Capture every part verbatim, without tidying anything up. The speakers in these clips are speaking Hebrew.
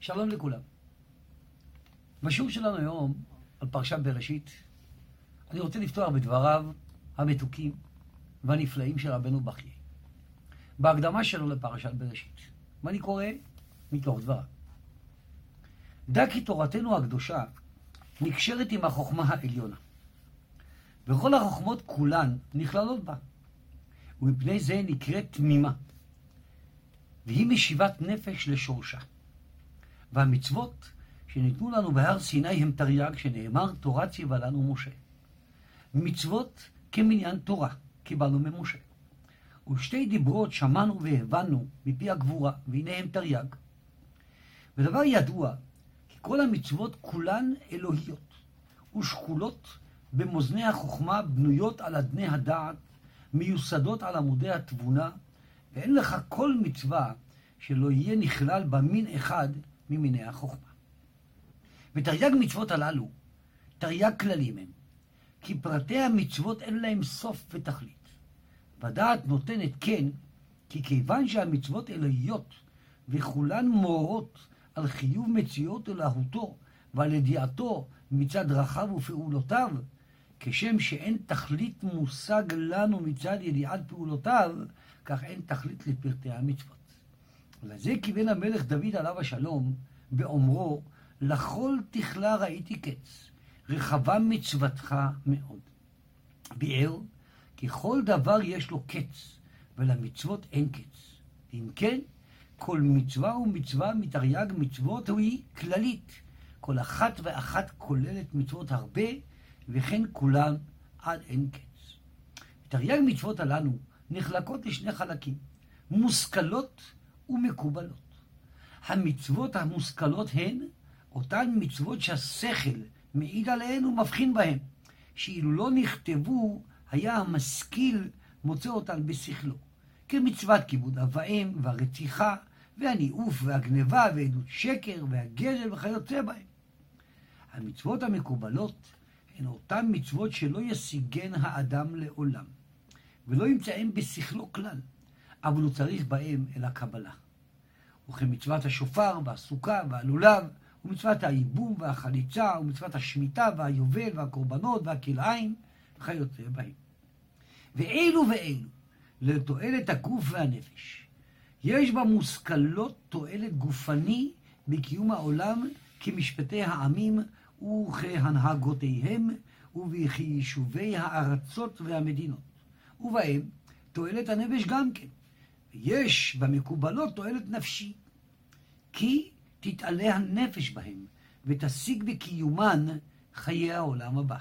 שלום לכולם. בשיעור שלנו היום על פרשת בראשית, אני רוצה לפתוח בדבריו המתוקים והנפלאים של רבנו בחיי, בהקדמה שלו לפרשת בראשית. ואני קורא מתוך דבריו. דע כי תורתנו הקדושה נקשרת עם החוכמה העליונה, וכל החוכמות כולן נכללות בה, ומפני זה נקראת תמימה, והיא משיבת נפש לשורשה. והמצוות שניתנו לנו בהר סיני הם תרי"ג, שנאמר תורה ציווה לנו משה. מצוות כמניין תורה קיבלנו ממשה. ושתי דיברות שמענו והבנו מפי הגבורה, והנה הם תרי"ג. ודבר ידוע, כי כל המצוות כולן אלוהיות, ושקולות במאזני החוכמה, בנויות על אדני הדעת, מיוסדות על עמודי התבונה, ואין לך כל מצווה שלא יהיה נכלל במין אחד ממיני החוכמה. ותרי"ג מצוות הללו, תרי"ג כללים הם, כי פרטי המצוות אין להם סוף ותכלית. והדעת נותנת כן, כי כיוון שהמצוות אלוהיות, וכולן מורות על חיוב מציאות אלוהותו, ועל ידיעתו מצד דרכיו ופעולותיו, כשם שאין תכלית מושג לנו מצד ידיעת פעולותיו, כך אין תכלית לפרטי המצוות. ולזה כיוון המלך דוד עליו השלום, באומרו, לכל תכלה ראיתי קץ, רחבה מצוותך מאוד. ביאר, כי כל דבר יש לו קץ, ולמצוות אין קץ. אם כן, כל מצווה ומצווה מתרי"ג מצוות היא כללית. כל אחת ואחת כוללת מצוות הרבה, וכן כולן עד אין קץ. תרי"ג מצוות הללו נחלקות לשני חלקים, מושכלות ומקובלות. המצוות המושכלות הן אותן מצוות שהשכל מעיד עליהן ומבחין בהן, שאילו לא נכתבו היה המשכיל מוצא אותן בשכלו, כמצוות כיבוד אב ואם והרציחה והניאוף והגנבה ועדות שקר והגזל וכיוצא בהן. המצוות המקובלות הן אותן מצוות שלא ישיגן האדם לעולם, ולא ימצאם בשכלו כלל, אבל הוא צריך בהם אל הקבלה. וכמצוות השופר והסוכה והלולב, ומצוות הייבום והחליצה, ומצוות השמיטה והיובל והקורבנות והכלאיים וכיוצא בהם. ואלו ואלו, לתועלת הגוף והנפש. יש במושכלות תועלת גופני בקיום העולם כמשפטי העמים וכהנהגותיהם וכיישובי הארצות והמדינות. ובהם תועלת הנפש גם כן. יש במקובלות תועלת נפשי, כי תתעלה הנפש בהם ותשיג בקיומן חיי העולם הבא.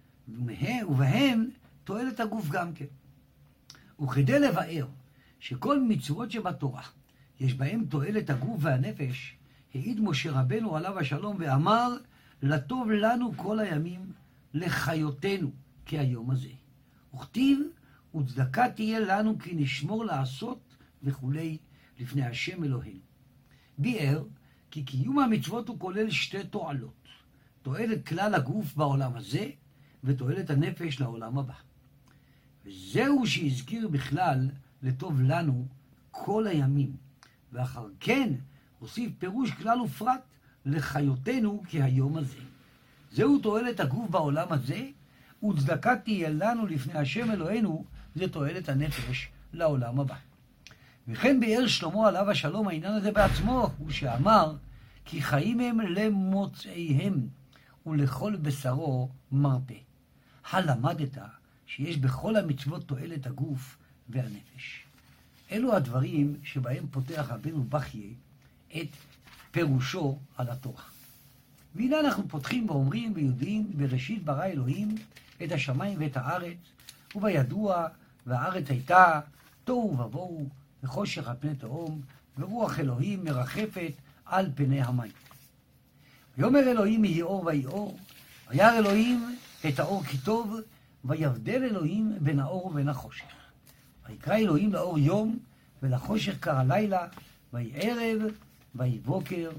ובהם תועלת הגוף גם כן. וכדי לבאר שכל מצוות שבתורה יש בהם תועלת הגוף והנפש, העיד משה רבנו עליו השלום ואמר, לטוב לנו כל הימים לחיותנו כהיום הזה. וכתיב, וצדקה תהיה לנו כי נשמור לעשות וכולי לפני השם אלוהינו. ביאר כי קיום המצוות הוא כולל שתי תועלות, תועלת כלל הגוף בעולם הזה ותועלת הנפש לעולם הבא. וזהו שהזכיר בכלל לטוב לנו כל הימים, ואחר כן הוסיף פירוש כלל ופרט לחיותנו כהיום הזה. זהו תועלת הגוף בעולם הזה, וצדקה תהיה לנו לפני השם אלוהינו, זה תועלת הנפש לעולם הבא. וכן ביאר שלמה עליו השלום העניין הזה בעצמו, הוא שאמר, כי חיים הם למוצאיהם, ולכל בשרו מרפא. הלמדת שיש בכל המצוות תועלת הגוף והנפש. אלו הדברים שבהם פותח רבנו בחיי את פירושו על התורה. והנה אנחנו פותחים ואומרים ויודעים, בראשית ברא אלוהים את השמיים ואת הארץ, ובידוע והארץ הייתה תוהו ובוהו וחושך על פני תהום, ורוח אלוהים מרחפת על פני המים. ויאמר אלוהים יהי אור ויהי אור, וירא אלוהים את האור כי טוב, ויבדל אלוהים בין האור ובין החושך. ויקרא אלוהים לאור יום, ולחושך קרא לילה, ויהי ערב, ויהי בוקר,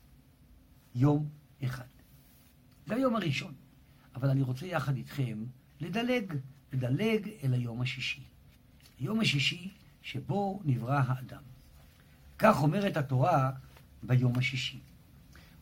יום אחד. זה היום הראשון, אבל אני רוצה יחד איתכם לדלג, לדלג אל היום השישי. היום השישי שבו נברא האדם. כך אומרת התורה ביום השישי.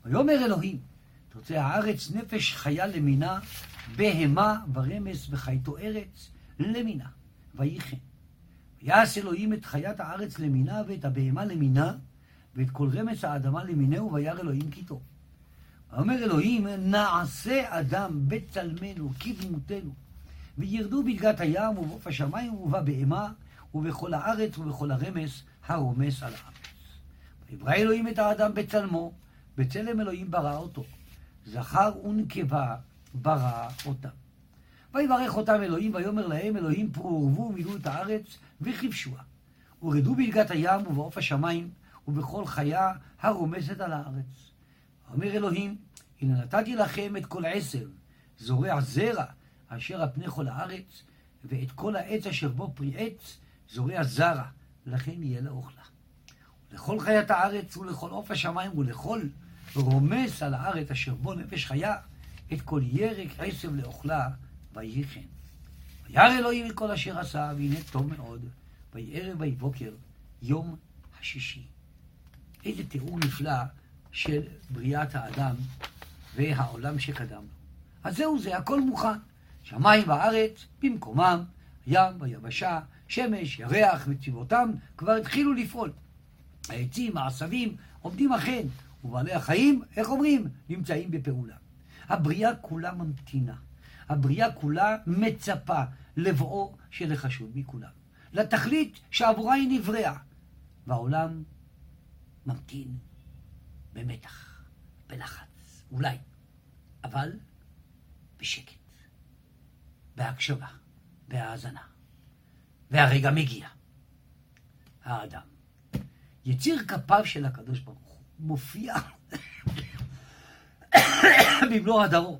ויאמר אלוהים, תוצא הארץ נפש חיה למינה, בהמה ורמס וחייתו ארץ למינה. ויהי כן. ויעש אלוהים את חיית הארץ למינה ואת הבהמה למינה, ואת כל רמס האדמה למינהו, וירא אלוהים כי טוב. ואומר אלוהים, נעשה אדם בצלמנו כדמותנו, וירדו בדגת הים ובעוף השמיים ובבהמה ובכל הארץ ובכל הרמס הרומס על הארץ. ויברא אלוהים את האדם בצלמו, בצלם אלוהים ברא אותו, זכר ונקבה ברא אותם. ויברך אותם אלוהים ויאמר להם, אלוהים פרו ורבו ומילאו את הארץ וכבשוה, ורדו בדגת הים ובעוף השמיים ובכל חיה הרומסת על הארץ. אומר אלוהים, הנה נתתי לכם את כל עשב, זורע זרע, אשר על פני כל הארץ, ואת כל העץ אשר בו פרי עץ, זורע זרע, לכם יהיה לאוכלה. ולכל חיית הארץ ולכל עוף השמיים ולכל רומס על הארץ אשר בו נפש חיה, את כל ירק עשב לאוכלה, ויהי כן. וירא אלוהים את כל אשר עשה, והנה טוב מאוד, ויהי ערב ויהי בוקר, יום השישי. איזה תיאור נפלא של בריאת האדם והעולם שקדם לו. אז זהו זה, הכל מוכן. שמיים וארץ במקומם, ים ויבשה, שמש, ירח וצבאותם כבר התחילו לפעול. העצים, העשבים עומדים אכן, ובעלי החיים, איך אומרים, נמצאים בפעולה. הבריאה כולה ממתינה. הבריאה כולה מצפה לבואו של החשוב מכולם. לתכלית שעבורה היא נבראה. והעולם ממתין במתח, בלחץ, אולי, אבל בשקט, בהקשבה, בהאזנה. והרגע מגיע. האדם, יציר כפיו של הקדוש ברוך הוא, מופיע במלוא הדרו.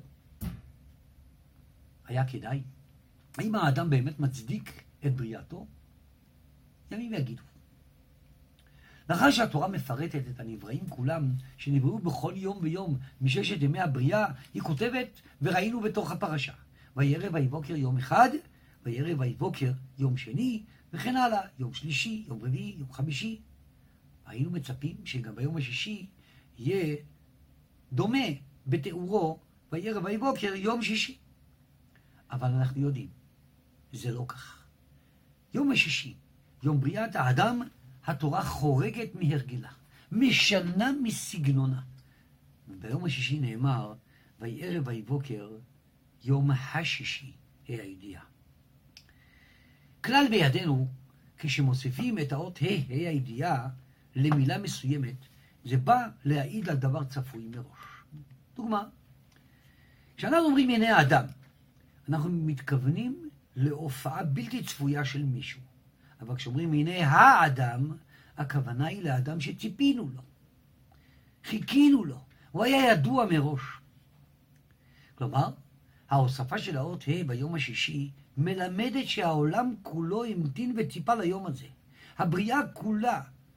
היה כדאי. האם האדם באמת מצדיק את בריאתו? ימים יגידו. לאחר שהתורה מפרטת את הנבראים כולם, שנבראו בכל יום ויום מששת ימי הבריאה, היא כותבת, וראינו בתוך הפרשה. וירא ויהי בוקר יום אחד, וירא ויהי בוקר יום שני, וכן הלאה, יום שלישי, יום רביעי, יום חמישי. היינו מצפים שגם ביום השישי יהיה דומה בתיאורו, וירא ויהי בוקר יום שישי. אבל אנחנו יודעים, זה לא כך. יום השישי, יום בריאת האדם, התורה חורגת מהרגילה, משנה מסגנונה. ביום השישי נאמר, ויהי ערב ויהי בוקר, יום השישי, היא הידיעה. כלל בידינו, כשמוסיפים את האות ה' ה' הידיעה למילה מסוימת, זה בא להעיד על דבר צפוי מראש. דוגמה, כשאנחנו אומרים הנה האדם, אנחנו מתכוונים להופעה בלתי צפויה של מישהו. אבל כשאומרים הנה האדם, הכוונה היא לאדם שציפינו לו. חיכינו לו. הוא היה ידוע מראש. כלומר, ההוספה של האות ה' ביום השישי מלמדת שהעולם כולו המתין וציפה ליום הזה. הבריאה כולה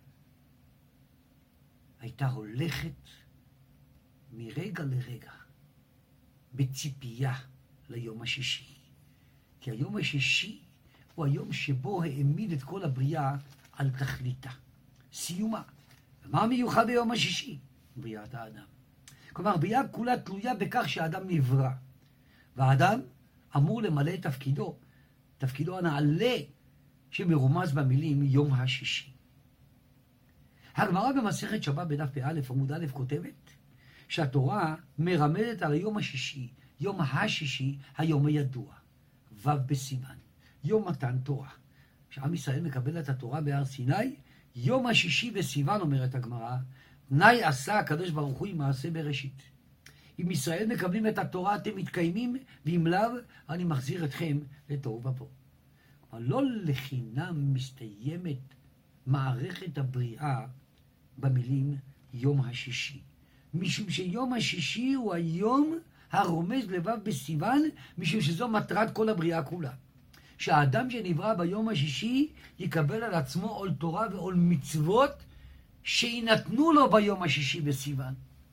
הייתה הולכת מרגע לרגע בציפייה ליום השישי. כי היום השישי הוא היום שבו העמיד את כל הבריאה על תכליתה, סיומה. ומה המיוחד ביום השישי? בריאת האדם. כלומר, הבריאה כולה תלויה בכך שהאדם נברא. והאדם אמור למלא את תפקידו, תפקידו הנעלה שמרומז במילים יום השישי. הגמרא במסכת שבת בדף פ"א עמוד א' כותבת שהתורה מרמזת על היום השישי, יום השישי, היום הידוע, ו' בסיוון, יום מתן תורה. כשעם ישראל מקבל את התורה בהר סיני, יום השישי בסיוון, אומרת הגמרא, תנאי עשה הקדוש ברוך הוא עם מעשה בראשית. אם ישראל מקבלים את התורה אתם מתקיימים, ואם לאו אני מחזיר אתכם לתוהו ובוהו. אבל לא לחינם מסתיימת מערכת הבריאה במילים יום השישי. משום שיום השישי הוא היום הרומז לבב בסיוון, משום שזו מטרת כל הבריאה כולה. שהאדם שנברא ביום השישי יקבל על עצמו עול תורה ועול מצוות שינתנו לו ביום השישי בסיוון.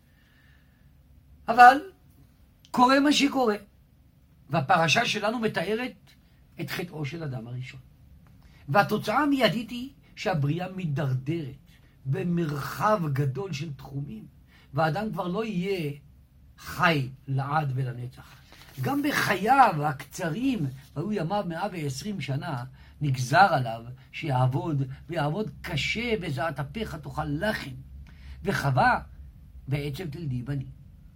אבל קורה מה שקורה, והפרשה שלנו מתארת את חטאו של אדם הראשון. והתוצאה המיידית היא שהבריאה מתדרדרת במרחב גדול של תחומים, והאדם כבר לא יהיה חי לעד ולנצח. גם בחייו הקצרים, והיו ימיו מאה ועשרים שנה, נגזר עליו שיעבוד, ויעבוד קשה בזעת אפיך תאכל לחם, וחווה בעצב תלדי בנים.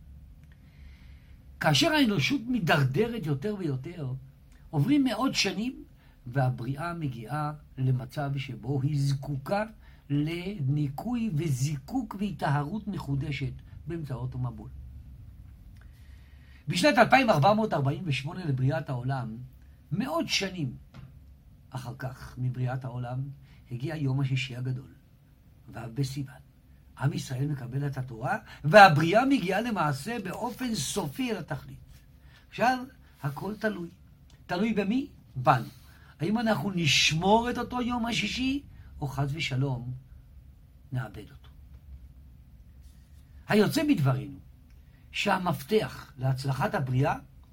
כאשר האנושות מדרדרת יותר ויותר, עוברים מאות שנים, והבריאה מגיעה למצב שבו היא זקוקה לניקוי וזיקוק והיטהרות מחודשת באמצעות המבול. בשנת אלפיים ארבע מאות ארבעים ושמונה לבריאת העולם, מאות שנים אחר כך מבריאת העולם, הגיע יום השישי הגדול, ו' בסיוון. עם ישראל מקבל את התורה, והבריאה מגיעה למעשה באופן סופי אל התכלית. עכשיו, הכל תלוי. תלוי במי? בנו. האם אנחנו נשמור את אותו יום השישי, או חס ושלום נאבד אותו. היוצא מדברנו, שהמפתח להצלחת הבריאה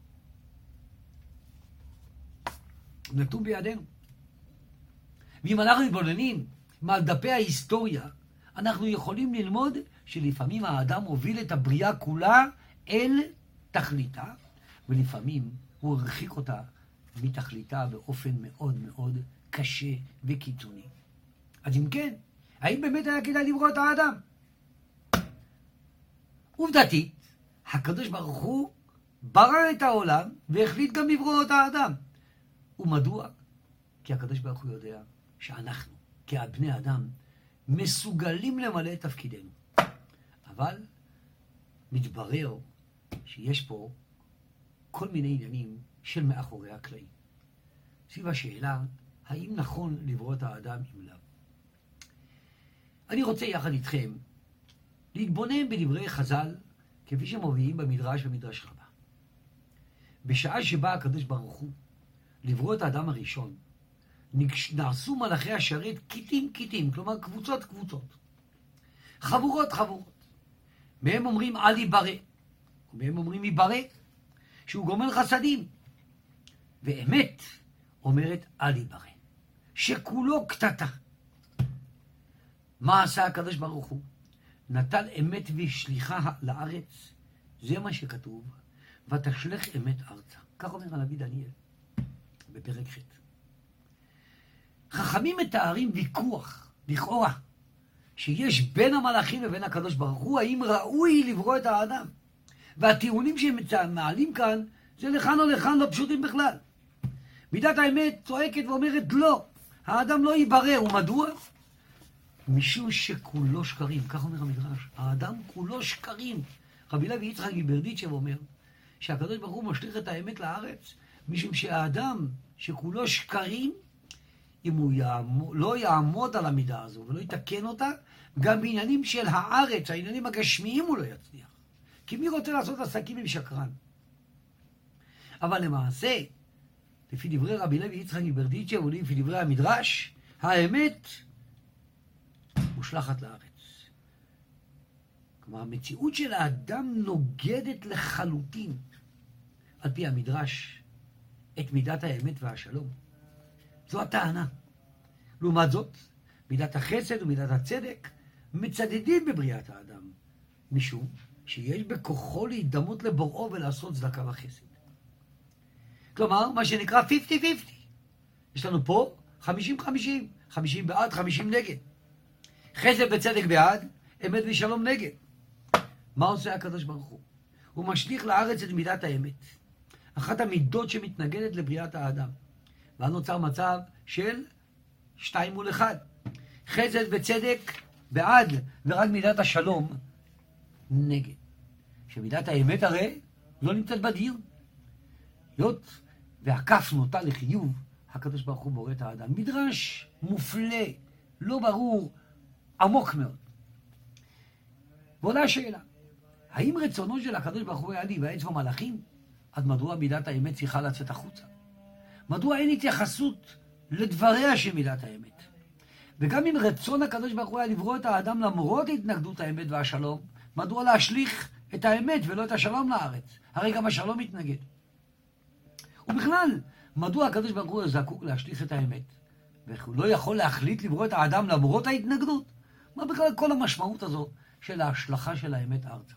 נתון בידינו. ואם אנחנו מתבוננים מעל דפי ההיסטוריה, אנחנו יכולים ללמוד שלפעמים האדם הוביל את הבריאה כולה אל תכליתה, ולפעמים הוא הרחיק אותה מתכליתה באופן מאוד מאוד קשה וקיצוני. אז אם כן, האם באמת היה כדאי לברוא את האדם? עובדתית, הקדוש ברוך הוא ברא את העולם והחליט גם לברוא את האדם. ומדוע? כי הקדוש ברוך הוא יודע שאנחנו, כבני אדם, מסוגלים למלא את תפקידנו. אבל מתברר שיש פה כל מיני עניינים של מאחורי הקלעים. סביב השאלה, האם נכון לברוא את האדם אם לאו? אני רוצה יחד איתכם להתבונן בדברי חז"ל, כפי שמובילים במדרש במדרש רבה. בשעה שבה הקדוש ברוך הוא לברוא את האדם הראשון, נעשו מלאכי השרת קיטים קיטים, כלומר קבוצות קבוצות, חבורות חבורות. מהם אומרים אל יברא, ומהם אומרים יברא, שהוא גומל חסדים. ואמת אומרת אל יברא, שכולו קטטה. מה עשה הקדוש ברוך הוא? נטל אמת ושליחה לארץ, זה מה שכתוב, ותשלח אמת ארצה. כך אומר הנביא דניאל בפרק ח'. חכמים מתארים ויכוח, לכאורה, שיש בין המלאכים לבין הקדוש ברוך הוא, האם ראוי לברוא את האדם. והטיעונים שהם מעלים כאן, זה לכאן או לכאן לא פשוטים בכלל. מידת האמת צועקת ואומרת לא, האדם לא ייברא. ומדוע? משום שכולו שקרים, כך אומר המדרש. האדם כולו שקרים. רבי לוי יצחק מברדיצ'ב אומר שהקדוש ברוך הוא משליך את האמת לארץ, משום שהאדם שכולו שקרים, אם הוא יעמוד, לא יעמוד על המידה הזו ולא יתקן אותה, גם בעניינים של הארץ, העניינים הגשמיים הוא לא יצליח. כי מי רוצה לעשות עסקים עם שקרן? אבל למעשה, לפי דברי רבי לוי יצחק מברדיצ'ב ולפי דברי המדרש, האמת מושלחת לארץ. כלומר, המציאות של האדם נוגדת לחלוטין, על פי המדרש, את מידת האמת והשלום. זו הטענה. לעומת זאת, מידת החסד ומידת הצדק מצדדים בבריאת האדם, משום שיש בכוחו להידמות לבוראו ולעשות צדקה וחסד. כלומר, מה שנקרא חמישים חמישים. יש לנו פה חמישים חמישים, חמישים בעד, חמישים נגד. חסד וצדק בעד, אמת ושלום נגד. מה עושה הקדוש ברוך הוא? הוא משליך לארץ את מידת האמת. אחת המידות שמתנגדת לבריאת האדם. ואז נוצר מצב של שתיים מול אחד. חסד וצדק בעד, ורק מידת השלום נגד. שמידת האמת הרי לא נמצאת בדיון. היות והכף נוטה לחיוב, הקדוש ברוך הוא בורא את האדם. מדרש מופלא, לא ברור, עמוק מאוד. ועולה השאלה, האם רצונו של הקדוש ברוך הוא היה להיוועץ במלאכים? אז מדוע מידת האמת צריכה לצאת החוצה? מדוע אין התייחסות לדבריה של מידת האמת? וגם אם רצון הקדוש ברוך הוא היה לברוא את האדם למרות התנגדות האמת והשלום, מדוע להשליך את האמת ולא את השלום לארץ? הרי גם השלום מתנגד. ובכלל, מדוע הקדוש ברוך הוא זקוק להשליך את האמת? והוא לא יכול להחליט לברוא את האדם למרות ההתנגדות? מה בכלל כל המשמעות הזו של ההשלכה של האמת ארצה.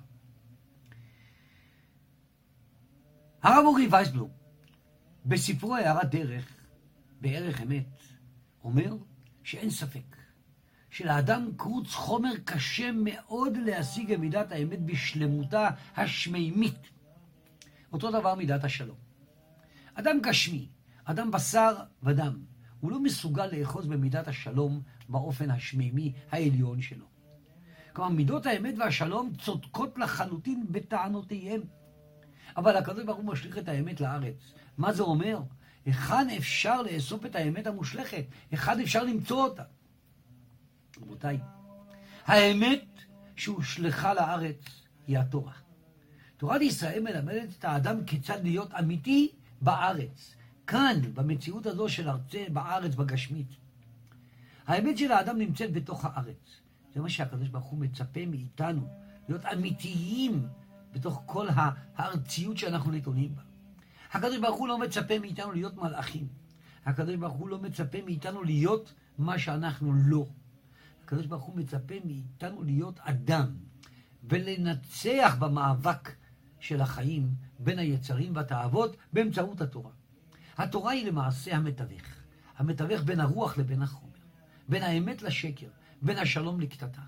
הרב אורי וייסבלום, בספרו הערת דרך, בערך אמת, אומר שאין ספק שלאדם קרוץ חומר קשה מאוד להשיג את מידת האמת בשלמותה השמימית. אותו דבר מידת השלום. אדם גשמי, אדם בשר ודם, הוא לא מסוגל לאחוז במידת השלום באופן השמימי העליון שלו. כלומר, מידות האמת והשלום צודקות לחלוטין בטענותיהם. אבל הקדוש ברוך הוא משליך את האמת לארץ. מה זה אומר? היכן אפשר לאסוף את האמת המושלכת? היכן אפשר למצוא אותה? רבותיי, האמת שהושלכה לארץ היא התורה. תורת ישראל מלמדת את האדם כיצד להיות אמיתי בארץ. כאן, במציאות הזו של ארצה, בארץ, בגשמית. האמת של האדם נמצאת בתוך הארץ. זה מה שהקדוש ברוך הוא מצפה מאיתנו, להיות אמיתיים בתוך כל הארציות שאנחנו נתונים בה. הקדוש ברוך הוא לא מצפה מאיתנו להיות מלאכים. הקדוש ברוך הוא לא מצפה מאיתנו להיות מה שאנחנו לא. הקדוש ברוך הוא מצפה מאיתנו להיות אדם, ולנצח במאבק של החיים בין היצרים והתאוות באמצעות התורה. התורה היא למעשה המתווך. המתווך בין הרוח לבין החומר, בין האמת לשקר, בין השלום לקטטה.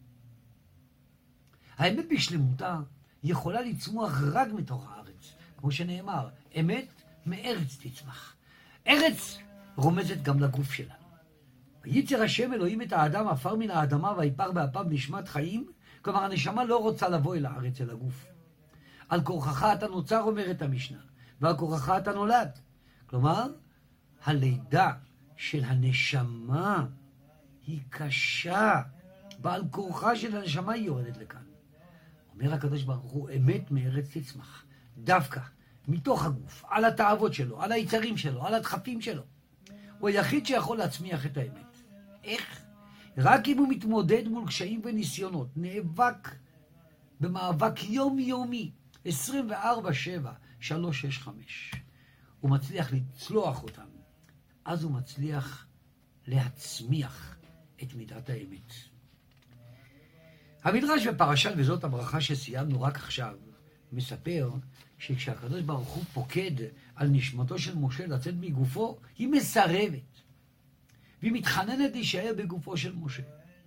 האמת בשלמותה יכולה לצמוח רק מתוך הארץ. כמו שנאמר, אמת מארץ תצמח. ארץ רומזת גם לגוף שלנו. ויצר השם אלוהים את האדם עפר מן האדמה ויפר באפיו נשמת חיים. כלומר, הנשמה לא רוצה לבוא אל הארץ, אל הגוף. על כורחך אתה נוצר, אומרת המשנה, ועל כורחך אתה נולד. כלומר, הלידה של הנשמה היא קשה. בעל כורחה של הנשמה היא יורדת לכאן. אומר הקדוש ברוך הוא, אמת מארץ תצמח. דווקא מתוך הגוף, על התאוות שלו, על היצרים שלו, על הדחפים שלו. הוא היחיד שיכול להצמיח את האמת. איך? רק אם הוא מתמודד מול קשיים וניסיונות, נאבק במאבק יומיומי, עשרים וארבע שבע, שלוש שש חמש. הוא מצליח לצלוח אותם. אז הוא מצליח להצמיח את מידת האמת. המדרש בפרשת וזאת הברכה שסיימנו רק עכשיו, מספר שכשהקדוש ברוך הוא פוקד על נשמתו של משה לצאת מגופו, היא מסרבת. והיא מתחננת להישאר בגופו של משה.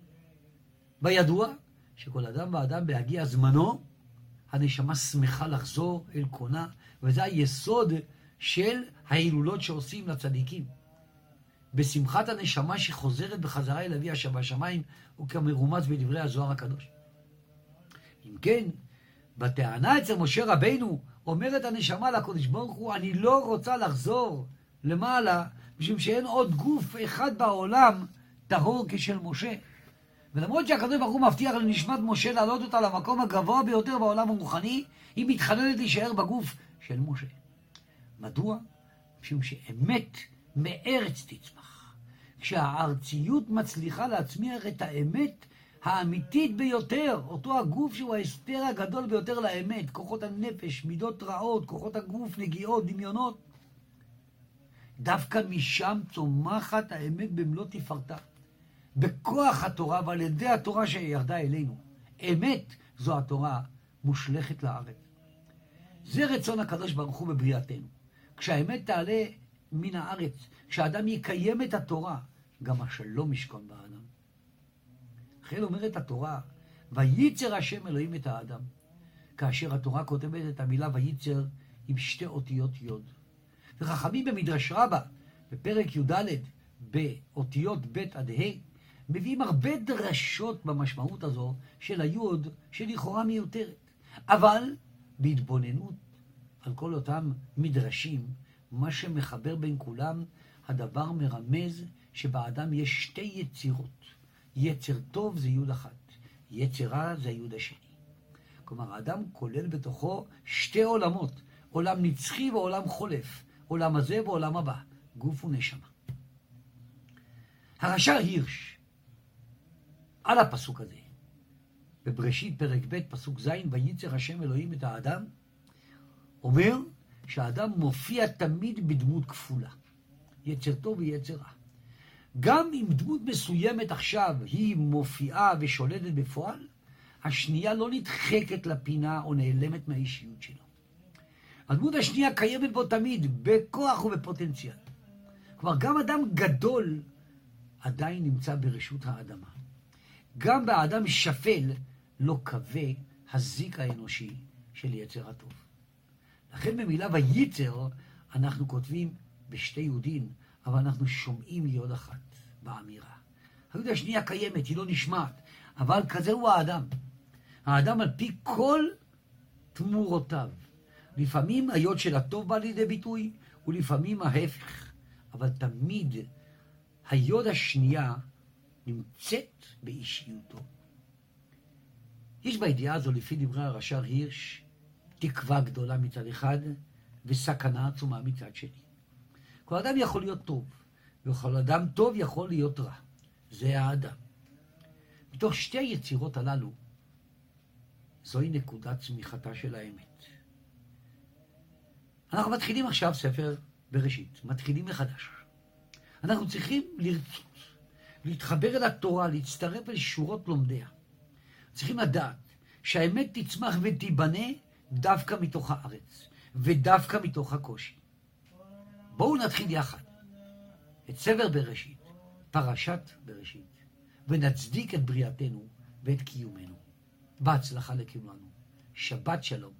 בידוע שכל אדם ואדם בהגיע זמנו, הנשמה שמחה לחזור אל קונה, וזה היסוד של ההילולות שעושים לצדיקים. בשמחת הנשמה שחוזרת בחזרה אל אביה שבשמיים, וכמרומז בדברי הזוהר הקדוש. אם כן, בטענה אצל משה רבינו, אומרת הנשמה לקדוש ברוך הוא, אני לא רוצה לחזור למעלה, משום שאין עוד גוף אחד בעולם טהור כשל משה. ולמרות שהקדוש ברוך הוא מבטיח לנשמת משה לעלות אותה למקום הגבוה ביותר בעולם הרוחני, היא מתחננת להישאר בגוף של משה. מדוע? משום שאמת מארץ תצמח. כשהארציות מצליחה להצמיח את האמת האמיתית ביותר, אותו הגוף שהוא ההסתר הגדול ביותר לאמת, כוחות הנפש, מידות רעות, כוחות הגוף, נגיעות, דמיונות, דווקא משם צומחת האמת במלוא תפארתה. בכוח התורה ועל ידי התורה שירדה אלינו. אמת זו התורה מושלכת לארץ. זה רצון הקדוש ברוך הוא בבריאתנו. כשהאמת תעלה מן הארץ, כשאדם יקיים את התורה, גם השלום ישכון באדם. לכן אומרת התורה, וייצר השם אלוהים את האדם. כאשר התורה כותבת את המילה וייצר עם שתי אותיות יוד. וחכמים במדרש רבה, בפרק י"ד, באותיות ב' עד ה', מביאים הרבה דרשות במשמעות הזו של היוד שלכאורה מיותרת. אבל בהתבוננות על כל אותם מדרשים, מה שמחבר בין כולם, הדבר מרמז שבאדם יש שתי יצירות. יצר טוב זה יוד אחת, יצר רע זה היוד השני. כלומר, האדם כולל בתוכו שתי עולמות, עולם נצחי ועולם חולף, עולם הזה ועולם הבא, גוף ונשמה. הרש"ר הירש, על הפסוק הזה, בבראשית פרק ב' פסוק ז', וייצר השם אלוהים את האדם, אומר שהאדם מופיע תמיד בדמות כפולה, יצר טוב ויצר רע. גם אם דמות מסוימת עכשיו היא מופיעה ושולטת בפועל, השנייה לא נדחקת לפינה או נעלמת מהאישיות שלו. הדמות השנייה קיימת בו תמיד, בכוח ובפוטנציאל. כלומר, גם אדם גדול עדיין נמצא ברשות האדמה. גם באדם שפל לא קווה הזיק האנושי של יצר הטוב. לכן במילה וייצר אנחנו כותבים בשתי יהודין, אבל אנחנו שומעים יוד אחת באמירה. היוד השנייה קיימת, היא לא נשמעת, אבל כזה הוא האדם. האדם על פי כל תמורותיו. לפעמים היוד של הטוב בא לידי ביטוי, ולפעמים ההפך. אבל תמיד היוד השנייה נמצאת באישיותו. יש בידיעה הזו, לפי דברי הרש"ר הירש, תקווה גדולה מצד אחד, וסכנה עצומה מצד שני. כל אדם יכול להיות טוב, וכל אדם טוב יכול להיות רע. זה האדם. מתוך שתי היצירות הללו, זוהי נקודת צמיחתה של האמת. אנחנו מתחילים עכשיו ספר בראשית, מתחילים מחדש. אנחנו צריכים לרצות, להתחבר אל התורה, להצטרף אל שורות לומדיה. צריכים לדעת שהאמת תצמח ותיבנה דווקא מתוך הארץ, ודווקא מתוך הקושי. בואו נתחיל יחד את ספר בראשית, פרשת בראשית, ונצדיק את בריאתנו ואת קיומנו. בהצלחה לכולנו. שבת שלום.